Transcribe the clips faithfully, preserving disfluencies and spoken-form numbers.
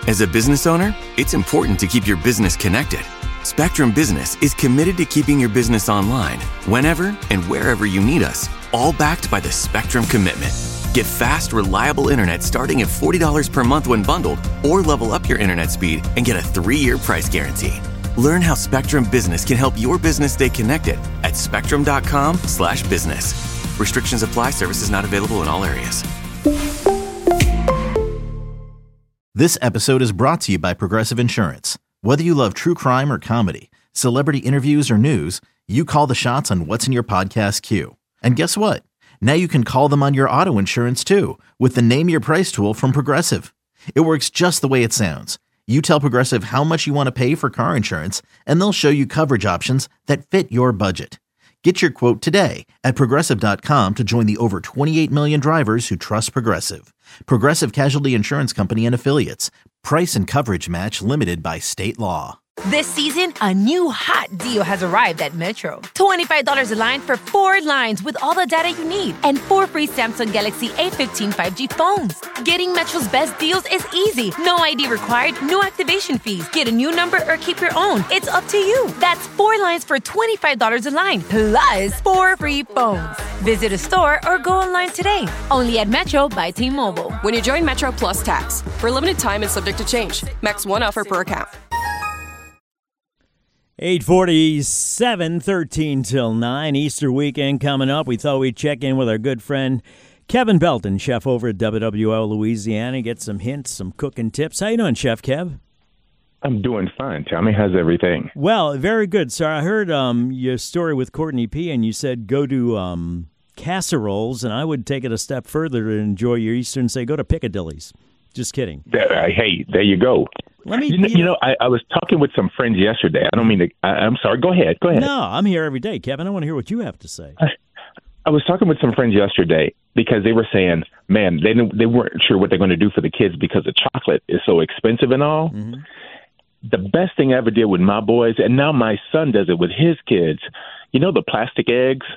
As a business owner, it's important to keep your business connected. Spectrum Business is committed to keeping your business online whenever and wherever you need us, all backed by the Spectrum Commitment. Get fast, reliable internet starting at forty dollars per month when bundled, or level up your internet speed and get a three-year price guarantee. Learn how Spectrum Business can help your business stay connected at spectrum.com slash business. Restrictions apply. Services not available in all areas. This episode is brought to you by Progressive Insurance. Whether you love true crime or comedy, celebrity interviews or news, you call the shots on what's in your podcast queue. And guess what? Now you can call them on your auto insurance too with the Name Your Price tool from Progressive. It works just the way it sounds. You tell Progressive how much you want to pay for car insurance, and they'll show you coverage options that fit your budget. Get your quote today at Progressive dot com to join the over twenty-eight million drivers who trust Progressive. Progressive Casualty Insurance Company and Affiliates. Price and coverage match limited by state law. This season, a new hot deal has arrived at Metro. twenty-five dollars a line for four lines with all the data you need and four free Samsung Galaxy A fifteen five G phones. Getting Metro's best deals is easy. No I D required, no activation fees. Get a new number or keep your own. It's up to you. That's four lines for twenty-five dollars a line, plus four free phones. Visit a store or go online today. Only at Metro by T-Mobile. When you join Metro Plus Tax. For a limited time and subject to change. Max one offer per account. eight forty-seven, thirteen till nine, Easter weekend coming up. We thought we'd check in with our good friend Kevin Belton, chef over at W W L Louisiana, get some hints, some cooking tips. How you doing, Chef Kev? I'm doing fine. Tommy, how's everything? Well, very good, sir. I heard um, your story with Courtney P., and you said go to um, casseroles, and I would take it a step further to enjoy your Easter and say go to Piccadilly's. Just kidding. There, uh, hey, there you go. Let me, you know, you know I, I was talking with some friends yesterday. I don't mean to. I, I'm sorry. Go ahead. Go ahead. No, I'm here every day, Kevin. I want to hear what you have to say. I, I was talking with some friends yesterday because they were saying, man, they didn't, they weren't sure what they're going to do for the kids because the chocolate is so expensive and all. Mm-hmm. The best thing I ever did with my boys, and now my son does it with his kids. You know the plastic eggs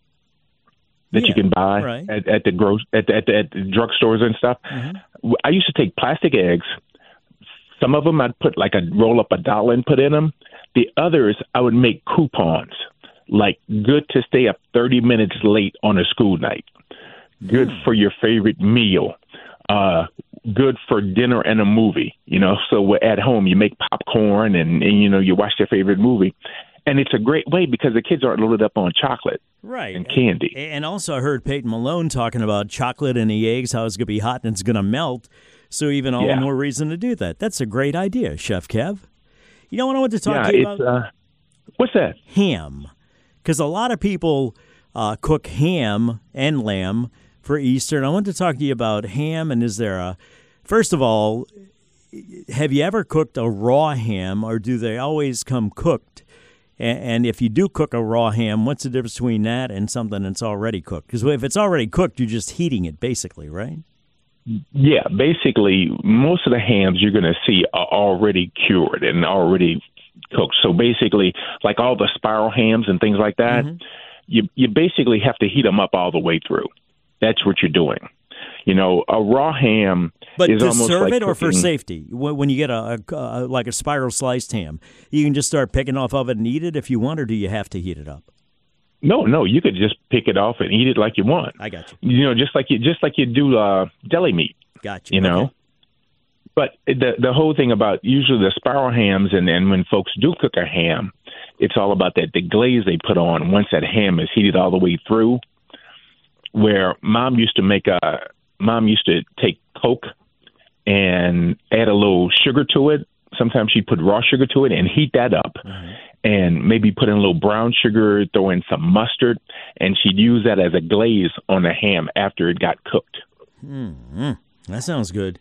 that yeah, you can buy right. at, at the gross at the, at the, at the drugstores and stuff. Mm-hmm. I used to take plastic eggs. Some of them I'd put like a roll up a dollar and put in them. The others I would make coupons, like good to stay up thirty minutes late on a school night, good mm. for your favorite meal, uh, good for dinner and a movie. You know, so at home you make popcorn and, and you know you watch their favorite movie. And it's a great way because the kids aren't loaded up on chocolate right. and candy. And also I heard Peyton Malone talking about chocolate and the eggs, how it's going to be hot and it's going to melt. So even all yeah. the more reason to do that. That's a great idea, Chef Kev. You know what I want to talk yeah, to you it's, about? Uh, what's that? Ham. Because a lot of people uh, cook ham and lamb for Easter. And I want to talk to you about ham. And is there a, first of all, have you ever cooked a raw ham or do they always come cooked? And if you do cook a raw ham, what's the difference between that and something that's already cooked? Because if it's already cooked, you're just heating it, basically, right? Yeah, basically, most of the hams you're going to see are already cured and already cooked. So basically, like all the spiral hams and things like that, mm-hmm. you you basically have to heat them up all the way through. That's what you're doing. You know, a raw ham but is to almost serve like it or cooking. For safety? When you get a, a, a like a spiral sliced ham, you can just start picking off of it and eat it if you want, or do you have to heat it up? No, no, you could just pick it off and eat it like you want. I got you. You know, just like you just like you do uh, deli meat. Got you. You know, okay. But the the whole thing about usually the spiral hams and and when folks do cook a ham, it's all about that the glaze they put on once that ham is heated all the way through. Where mom used to make a mom used to take Coke and add a little sugar to it. Sometimes she'd put raw sugar to it and heat that up. Mm-hmm. And maybe put in a little brown sugar, throw in some mustard, and she'd use that as a glaze on the ham after it got cooked. Mm-hmm. That sounds good.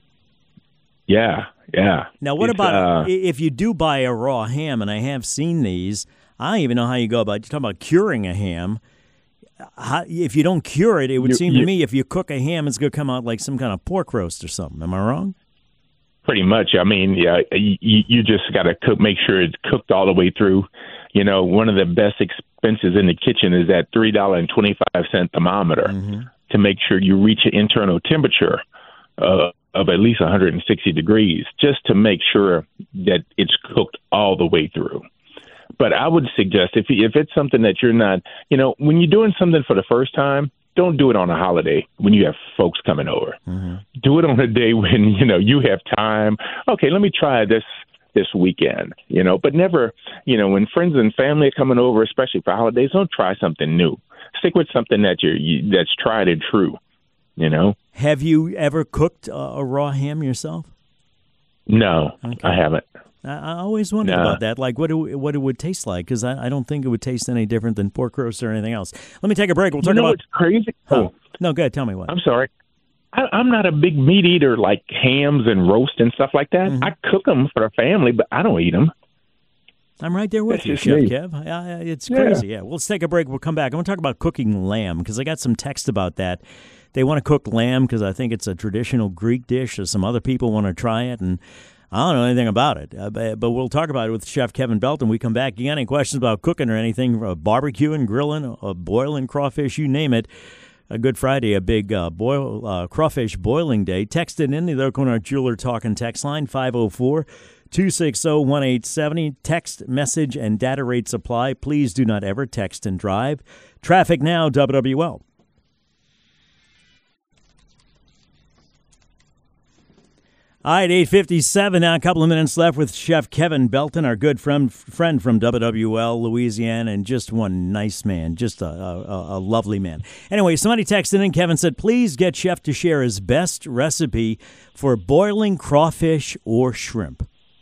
Yeah, yeah. Now, what it's, about uh, if you do buy a raw ham, and I have seen these, I don't even know how you go about it. You're talking about curing a ham. How, if you don't cure it, it would you, seem you, to me if you cook a ham, it's going to come out like some kind of pork roast or something. Am I wrong? Pretty much. I mean, yeah, you, you just got to cook, make sure it's cooked all the way through. You know, one of the best expenses in the kitchen is that three dollars and twenty-five cents thermometer mm-hmm. to make sure you reach an internal temperature uh, of at least one hundred sixty degrees just to make sure that it's cooked all the way through. But I would suggest if if it's something that you're not, you know, when you're doing something for the first time, don't do it on a holiday when you have folks coming over. Mm-hmm. Do it on a day when, you know, you have time. Okay, let me try this this weekend, you know, but never, you know, when friends and family are coming over, especially for holidays, don't try something new. Stick with something that you're, you, that's tried and true, you know. Have you ever cooked a, a raw ham yourself? No, okay. I haven't. I, I always wondered nah. about that, like what it, what it would taste like, because I, I don't think it would taste any different than pork roast or anything else. Let me take a break. We'll talk you know about. What's crazy? Oh, no, go ahead. Tell me what. I'm sorry. I, I'm not a big meat eater like hams and roast and stuff like that. Mm-hmm. I cook them for the family, but I don't eat them. I'm right there with That's you, Chef me. Kev. Uh, it's crazy. Yeah. yeah, well, let's take a break. We'll come back. I want to talk about cooking lamb because I got some text about that. They want to cook lamb because I think it's a traditional Greek dish. Or some other people want to try it, and I don't know anything about it. Uh, but, but we'll talk about it with Chef Kevin Belton. We come back. You got any questions about cooking or anything, uh, barbecuing, grilling, uh, boiling crawfish, you name it. A Good Friday, a big uh, boil uh, crawfish boiling day. Text it in the Oakonard Jeweler Talking text line, five oh four, two six oh, one eight seven oh. Text, message, and data rates apply. Please do not ever text and drive. Traffic now, W W L. All right, eight fifty-seven now, a couple of minutes left with Chef Kevin Belton, our good friend friend from W W L, Louisiana, and just one nice man, just a, a, a lovely man. Anyway, somebody texted in, Kevin said, please get Chef to share his best recipe for boiling crawfish or shrimp.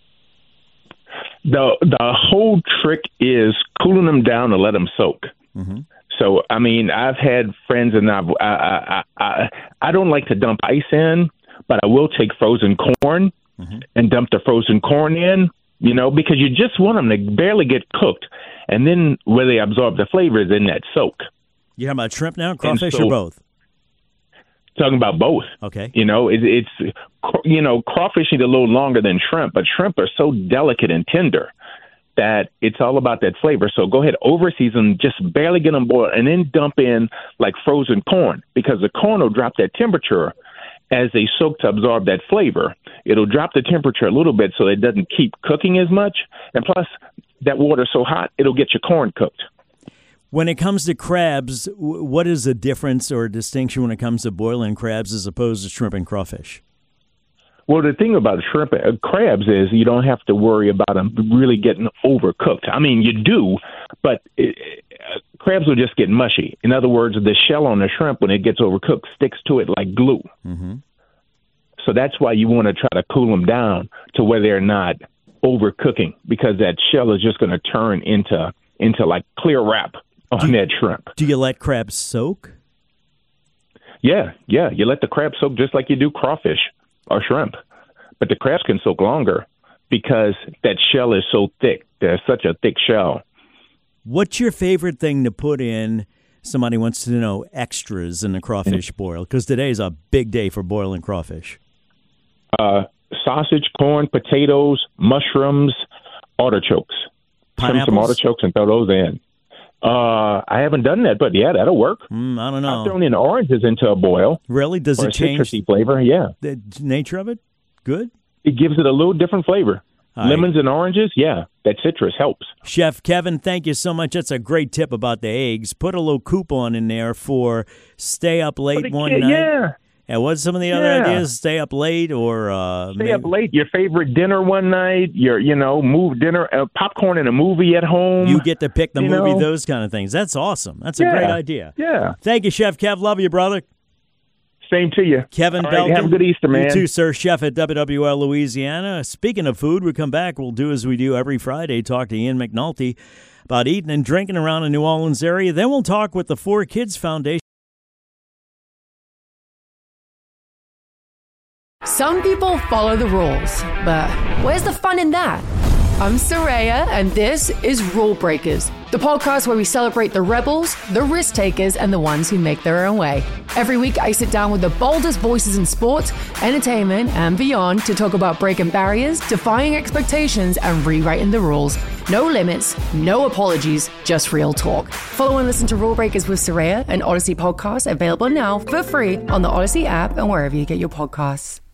The, the whole trick is cooling them down and let them soak. Mm-hmm. So, I mean, I've had friends, and I've, I, I, I, I don't like to dump ice in, but I will take frozen corn mm-hmm. and dump the frozen corn in, you know, because you just want them to barely get cooked. And then where they absorb the flavor is in that soak. You talking about shrimp now, crawfish, so, or both? Talking about both. Okay. You know, it, it's, you know, crawfish need a little longer than shrimp, but shrimp are so delicate and tender that it's all about that flavor. So go ahead, over season, just barely get them boiled, and then dump in like frozen corn, because the corn will drop that temperature as they soak to absorb that flavor. It'll drop the temperature a little bit so it doesn't keep cooking as much. And plus, that water's so hot, it'll get your corn cooked. When it comes to crabs, what is the difference or distinction when it comes to boiling crabs as opposed to shrimp and crawfish? Well, the thing about shrimp and crabs is you don't have to worry about them really getting overcooked. I mean, you do, but it, uh, crabs will just get mushy. In other words, the shell on the shrimp, when it gets overcooked, sticks to it like glue. Mm-hmm. So that's why you want to try to cool them down to where they're not overcooking, because that shell is just going to turn into into like clear wrap on do, that shrimp. Do you let crabs soak? Yeah, yeah. You let the crab soak just like you do crawfish or shrimp. But the crabs can soak longer because that shell is so thick. There's such a thick shell. What's your favorite thing to put in? Somebody wants to know extras in the crawfish boil, because today's a big day for boiling crawfish. Uh, sausage, corn, potatoes, mushrooms, artichokes. Trim some artichokes and throw those in. Uh, I haven't done that, but yeah, that'll work. Mm, I don't know. I've thrown in oranges into a boil. Really? Does it change citrusy flavor? Yeah. The nature of it? Good? It gives it a little different flavor. All Lemons right. and oranges, yeah, that citrus helps. Chef Kevin, thank you so much. That's a great tip about the eggs. Put a little coupon in there for stay up late one kid, night. Yeah. And what's some of the other yeah. ideas? Stay up late or uh, stay maybe... up late. Your favorite dinner one night. Your you know move dinner uh, popcorn in a movie at home. You get to pick the movie. Know? Those kind of things. That's awesome. That's yeah. a great idea. Yeah. Thank you, Chef Kev. Love you, brother. Same to you. Kevin All Belton. Right, have a good Easter, man. You too, sir. Chef at W W L Louisiana. Speaking of food, we come back. We'll do as we do every Friday. Talk to Ian McNulty about eating and drinking around the New Orleans area. Then we'll talk with the Four Kids Foundation. Some people follow the rules, but where's the fun in that? I'm Soraya, and this is Rule Breakers, the podcast where we celebrate the rebels, the risk takers, and the ones who make their own way. Every week, I sit down with the boldest voices in sports, entertainment, and beyond to talk about breaking barriers, defying expectations, and rewriting the rules. No limits, no apologies, just real talk. Follow and listen to Rule Breakers with Soraya, an Odyssey podcast available now for free on the Odyssey app and wherever you get your podcasts.